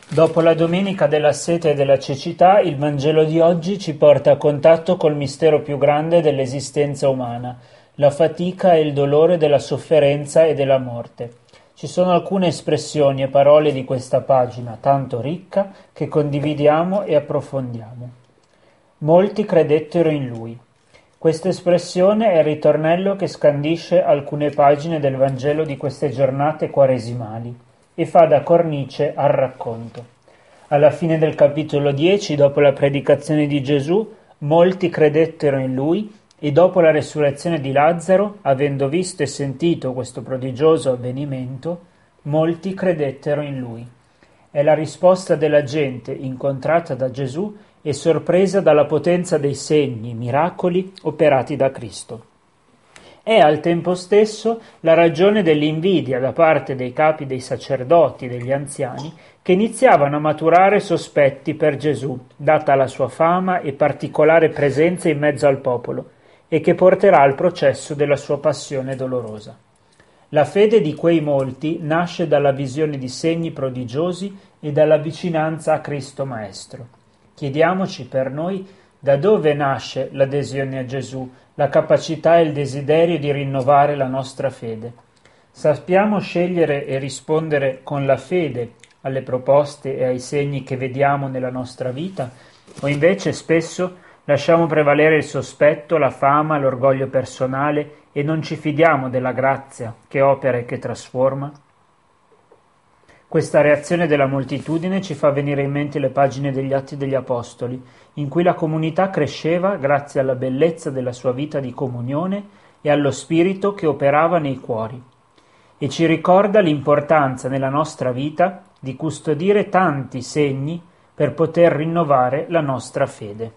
Dopo la domenica della sete e della cecità, il Vangelo di oggi ci porta a contatto col mistero più grande dell'esistenza umana, la fatica e il dolore della sofferenza e della morte. Ci sono alcune espressioni e parole di questa pagina tanto ricca che condividiamo e approfondiamo. Molti credettero in lui. Questa espressione è il ritornello che scandisce alcune pagine del Vangelo di queste giornate quaresimali e fa da cornice al racconto. Alla fine del capitolo 10, dopo la predicazione di Gesù, molti credettero in lui e dopo la resurrezione di Lazzaro, avendo visto e sentito questo prodigioso avvenimento, molti credettero in lui. È la risposta della gente incontrata da Gesù e sorpresa dalla potenza dei segni, miracoli operati da Cristo. È al tempo stesso la ragione dell'invidia da parte dei capi dei sacerdoti, degli anziani, che iniziavano a maturare sospetti per Gesù, data la sua fama e particolare presenza in mezzo al popolo, e che porterà al processo della sua passione dolorosa. La fede di quei molti nasce dalla visione di segni prodigiosi e dalla vicinanza a Cristo Maestro. Chiediamoci per noi da dove nasce l'adesione a Gesù, la capacità e il desiderio di rinnovare la nostra fede. Sappiamo scegliere e rispondere con la fede alle proposte e ai segni che vediamo nella nostra vita, o invece spesso lasciamo prevalere il sospetto, la fama, l'orgoglio personale e non ci fidiamo della grazia che opera e che trasforma? Questa reazione della moltitudine ci fa venire in mente le pagine degli Atti degli Apostoli, in cui la comunità cresceva grazie alla bellezza della sua vita di comunione e allo spirito che operava nei cuori. E ci ricorda l'importanza nella nostra vita di custodire tanti segni per poter rinnovare la nostra fede.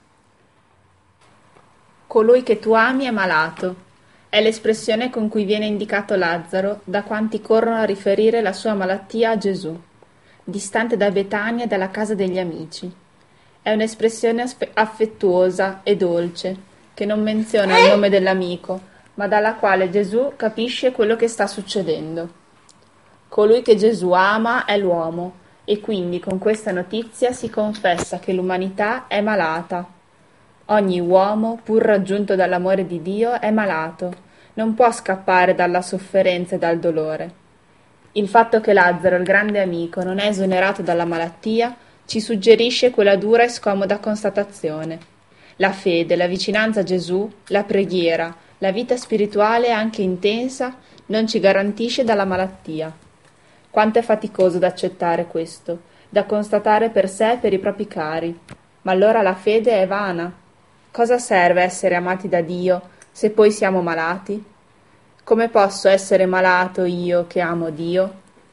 Colui che tu ami è malato. È l'espressione con cui viene indicato Lazzaro da quanti corrono a riferire la sua malattia a Gesù, distante da Betania e dalla casa degli amici. È un'espressione affettuosa e dolce, che non menziona il nome dell'amico, ma dalla quale Gesù capisce quello che sta succedendo. Colui che Gesù ama è l'uomo, e quindi con questa notizia si confessa che l'umanità è malata. Ogni uomo, pur raggiunto dall'amore di Dio, è malato, non può scappare dalla sofferenza e dal dolore. Il fatto che Lazzaro, il grande amico, non è esonerato dalla malattia, ci suggerisce quella dura e scomoda constatazione. La fede, la vicinanza a Gesù, la preghiera, la vita spirituale anche intensa, non ci garantisce dalla malattia. Quanto è faticoso da accettare questo, da constatare per sé e per i propri cari. Ma allora la fede è vana. Cosa serve essere amati da Dio se poi siamo malati? Come posso essere malato io che amo Dio?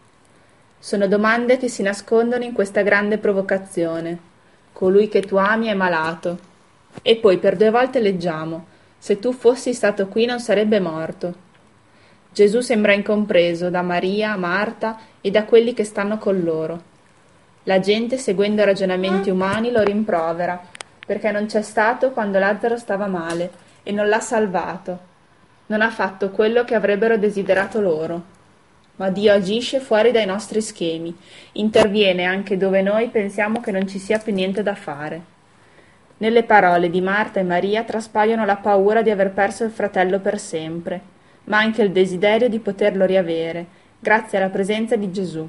Sono domande che si nascondono in questa grande provocazione. Colui che tu ami è malato. E poi per 2 volte leggiamo: se tu fossi stato qui non sarebbe morto. Gesù sembra incompreso da Maria, Marta e da quelli che stanno con loro. La gente, seguendo i ragionamenti umani, lo rimprovera, perché non c'è stato quando Lazzaro stava male e non l'ha salvato. Non ha fatto quello che avrebbero desiderato loro. Ma Dio agisce fuori dai nostri schemi, interviene anche dove noi pensiamo che non ci sia più niente da fare. Nelle parole di Marta e Maria traspaiono la paura di aver perso il fratello per sempre, ma anche il desiderio di poterlo riavere, grazie alla presenza di Gesù.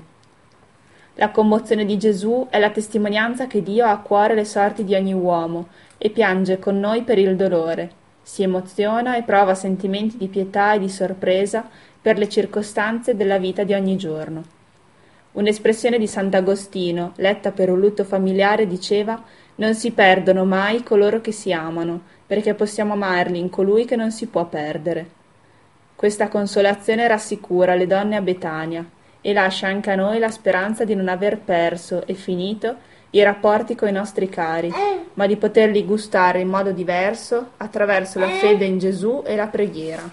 La commozione di Gesù è la testimonianza che Dio ha a cuore le sorti di ogni uomo e piange con noi per il dolore, si emoziona e prova sentimenti di pietà e di sorpresa per le circostanze della vita di ogni giorno. Un'espressione di Sant'Agostino, letta per un lutto familiare, diceva: «Non si perdono mai coloro che si amano, perché possiamo amarli in colui che non si può perdere». Questa consolazione rassicura le donne a Betania e lascia anche a noi la speranza di non aver perso e finito i rapporti coi nostri cari, ma di poterli gustare in modo diverso attraverso la fede in Gesù e la preghiera.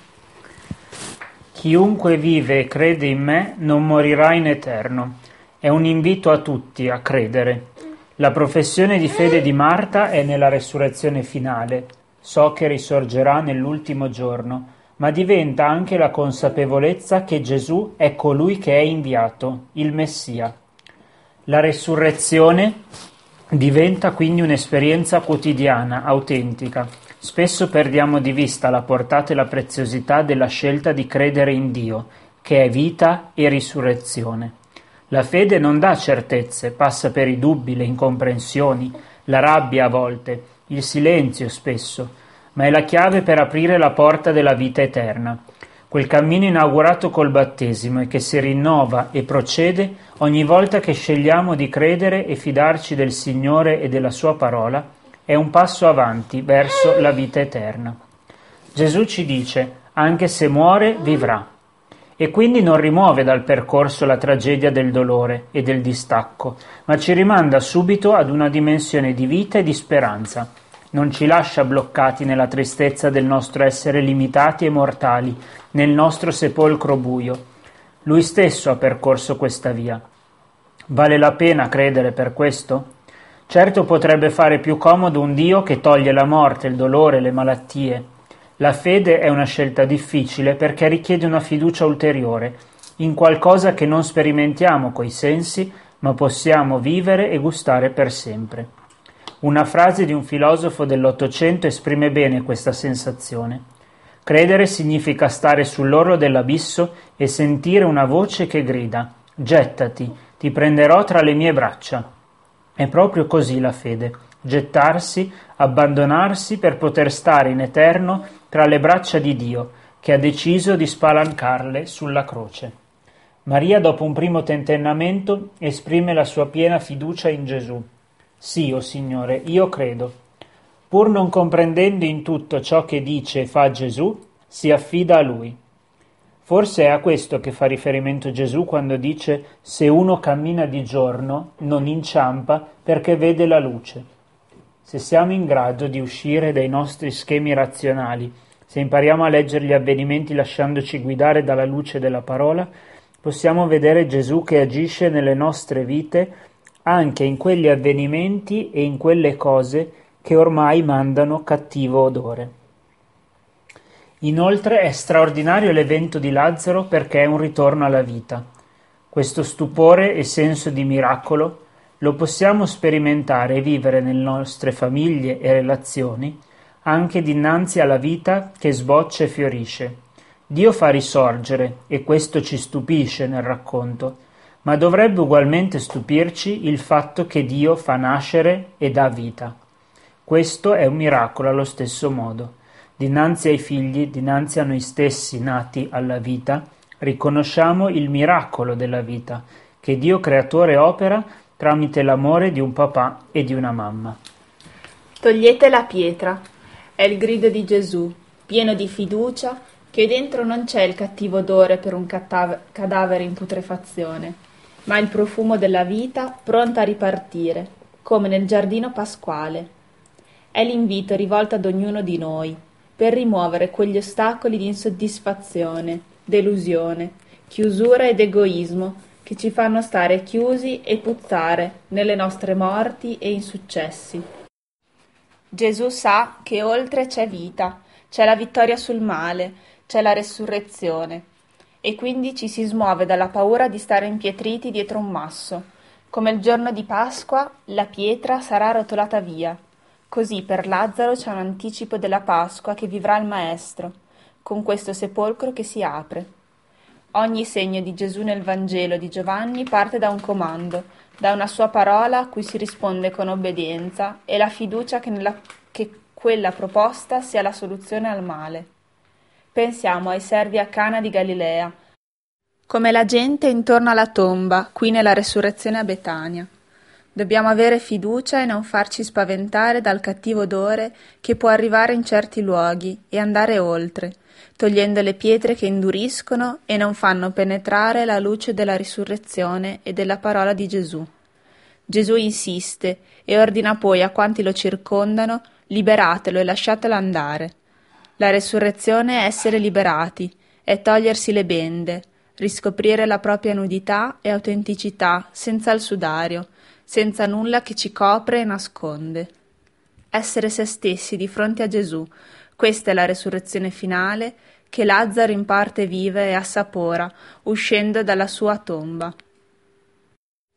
Chiunque vive e crede in me non morirà in eterno. È un invito a tutti a credere. La professione di fede di Marta è nella resurrezione finale. So che risorgerà nell'ultimo giorno, ma diventa anche la consapevolezza che Gesù è colui che è inviato, il Messia. La resurrezione diventa quindi un'esperienza quotidiana, autentica. Spesso perdiamo di vista la portata e la preziosità della scelta di credere in Dio, che è vita e risurrezione. La fede non dà certezze, passa per i dubbi, le incomprensioni, la rabbia a volte, il silenzio spesso, ma è la chiave per aprire la porta della vita eterna. Quel cammino inaugurato col battesimo e che si rinnova e procede ogni volta che scegliamo di credere e fidarci del Signore e della Sua parola, è un passo avanti verso la vita eterna. Gesù ci dice: anche se muore, vivrà. E quindi non rimuove dal percorso la tragedia del dolore e del distacco, ma ci rimanda subito ad una dimensione di vita e di speranza. Non ci lascia bloccati nella tristezza del nostro essere limitati e mortali, nel nostro sepolcro buio. Lui stesso ha percorso questa via. Vale la pena credere per questo? Certo potrebbe fare più comodo un Dio che toglie la morte, il dolore, le malattie. La fede è una scelta difficile perché richiede una fiducia ulteriore, in qualcosa che non sperimentiamo coi sensi, ma possiamo vivere e gustare per sempre. Una frase di un filosofo dell'Ottocento esprime bene questa sensazione. Credere significa stare sull'orlo dell'abisso e sentire una voce che grida: gettati, ti prenderò tra le mie braccia. È proprio così la fede: gettarsi, abbandonarsi per poter stare in eterno tra le braccia di Dio, che ha deciso di spalancarle sulla croce. Maria, dopo un primo tentennamento, esprime la sua piena fiducia in Gesù. Sì, o Signore, io credo. Pur non comprendendo in tutto ciò che dice e fa Gesù, si affida a Lui. Forse è a questo che fa riferimento Gesù quando dice: se uno cammina di giorno, non inciampa perché vede la luce. Se siamo in grado di uscire dai nostri schemi razionali, se impariamo a leggere gli avvenimenti lasciandoci guidare dalla luce della parola, possiamo vedere Gesù che agisce nelle nostre vite anche in quegli avvenimenti e in quelle cose che ormai mandano cattivo odore. Inoltre è straordinario l'evento di Lazzaro perché è un ritorno alla vita. Questo stupore e senso di miracolo lo possiamo sperimentare e vivere nelle nostre famiglie e relazioni anche dinanzi alla vita che sboccia e fiorisce. Dio fa risorgere, e questo ci stupisce nel racconto, ma dovrebbe ugualmente stupirci il fatto che Dio fa nascere e dà vita. Questo è un miracolo allo stesso modo. Dinanzi ai figli, dinanzi a noi stessi nati alla vita, riconosciamo il miracolo della vita, che Dio creatore opera tramite l'amore di un papà e di una mamma. Togliete la pietra, è il grido di Gesù, pieno di fiducia, che dentro non c'è il cattivo odore per un cadavere in putrefazione, ma il profumo della vita pronta a ripartire, come nel giardino pasquale. È l'invito rivolto ad ognuno di noi, per rimuovere quegli ostacoli di insoddisfazione, delusione, chiusura ed egoismo che ci fanno stare chiusi e puzzare nelle nostre morti e insuccessi. Gesù sa che oltre c'è vita, c'è la vittoria sul male, c'è la resurrezione, e quindi ci si smuove dalla paura di stare impietriti dietro un masso. Come il giorno di Pasqua, la pietra sarà rotolata via. Così per Lazzaro c'è un anticipo della Pasqua che vivrà il Maestro, con questo sepolcro che si apre. Ogni segno di Gesù nel Vangelo di Giovanni parte da un comando, da una sua parola a cui si risponde con obbedienza e la fiducia che quella proposta sia la soluzione al male. Pensiamo ai servi a Cana di Galilea, come la gente intorno alla tomba, qui nella resurrezione a Betania. Dobbiamo avere fiducia e non farci spaventare dal cattivo odore che può arrivare in certi luoghi e andare oltre, togliendo le pietre che induriscono e non fanno penetrare la luce della risurrezione e della parola di Gesù. Gesù insiste e ordina poi a quanti lo circondano: liberatelo e lasciatelo andare. La resurrezione è essere liberati, è togliersi le bende, riscoprire la propria nudità e autenticità senza il sudario, senza nulla che ci copre e nasconde. Essere se stessi di fronte a Gesù, questa è la resurrezione finale che Lazzaro in parte vive e assapora, uscendo dalla sua tomba.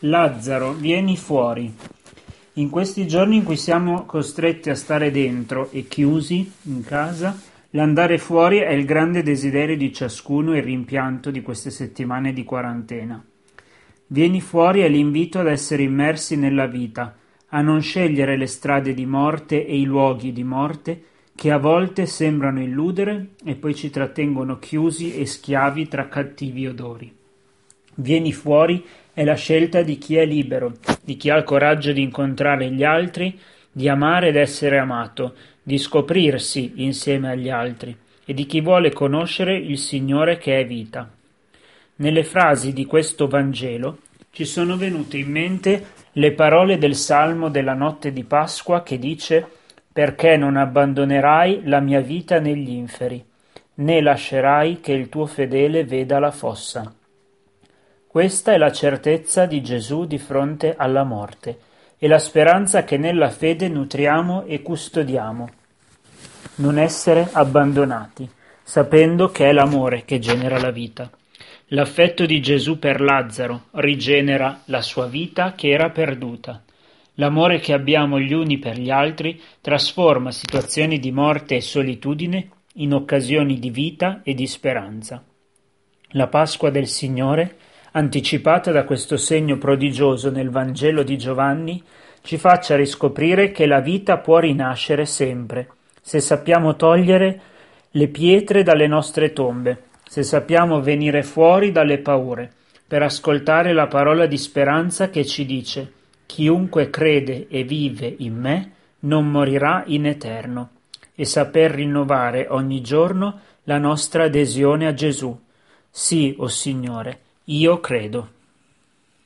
Lazzaro, vieni fuori. In questi giorni in cui siamo costretti a stare dentro e chiusi in casa, l'andare fuori è il grande desiderio di ciascuno e il rimpianto di queste settimane di quarantena. Vieni fuori è l'invito ad essere immersi nella vita, a non scegliere le strade di morte e i luoghi di morte che a volte sembrano illudere e poi ci trattengono chiusi e schiavi tra cattivi odori. Vieni fuori è la scelta di chi è libero, di chi ha il coraggio di incontrare gli altri, di amare ed essere amato, di scoprirsi insieme agli altri e di chi vuole conoscere il Signore che è vita. Nelle frasi di questo Vangelo ci sono venute in mente le parole del Salmo della notte di Pasqua che dice: «Perché non abbandonerai la mia vita negli inferi, né lascerai che il tuo fedele veda la fossa». Questa è la certezza di Gesù di fronte alla morte e la speranza che nella fede nutriamo e custodiamo. Non essere abbandonati, sapendo che è l'amore che genera la vita. L'affetto di Gesù per Lazzaro rigenera la sua vita che era perduta. L'amore che abbiamo gli uni per gli altri trasforma situazioni di morte e solitudine in occasioni di vita e di speranza. La Pasqua del Signore, anticipata da questo segno prodigioso nel Vangelo di Giovanni, ci faccia riscoprire che la vita può rinascere sempre, se sappiamo togliere le pietre dalle nostre tombe, se sappiamo venire fuori dalle paure, per ascoltare la parola di speranza che ci dice: «Chiunque crede e vive in me non morirà in eterno», e saper rinnovare ogni giorno la nostra adesione a Gesù. Sì, o Signore, io credo.